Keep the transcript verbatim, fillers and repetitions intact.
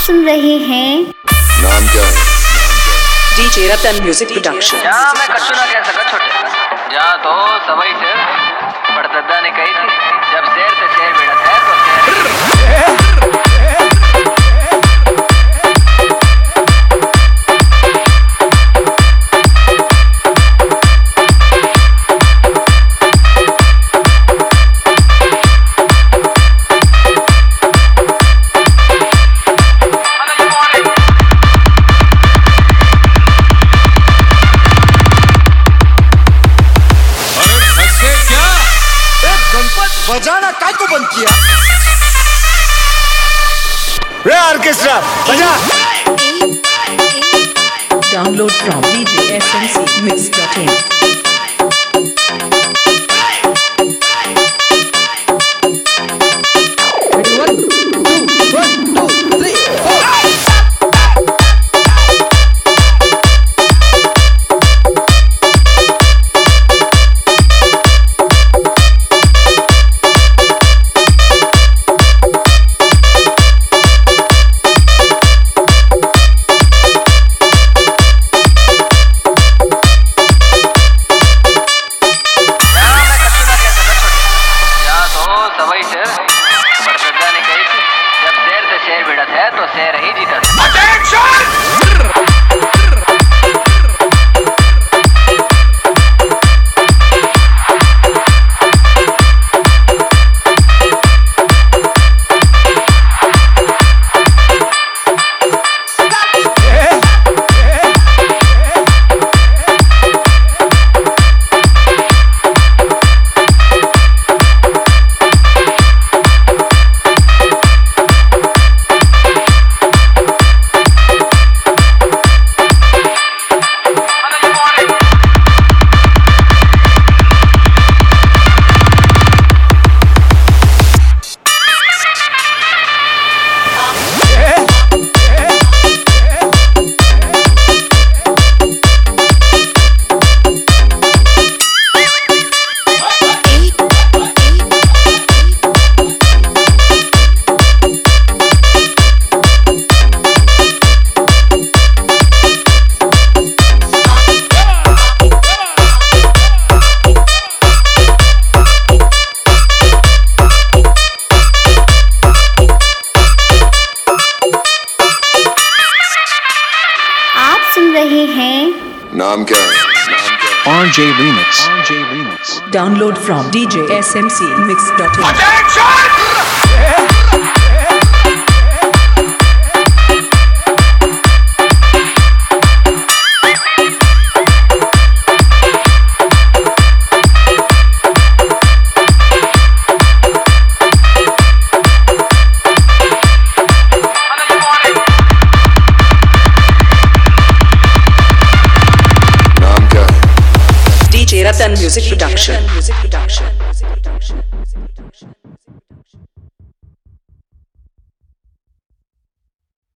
सुन रहे हैं नाम क्या है? DJ Ratan music production. जा मैं कछु ना कह सका छोटे जा तो सबई से पड़दद्दा ने कही थी जब शेर से शेर भिड़त है तो शेर बजाना काय को बंद किया? रे ऑर्केस्ट्रा बजा। Download from DJ S M C mix dot in. शेर भिड़त है तो शेर ही जीतत। रहे हैं नाम क्या है? नाम क्या है? R J Remix. R J Remix. Download from DJ S M C mix dot in. Ratan music production.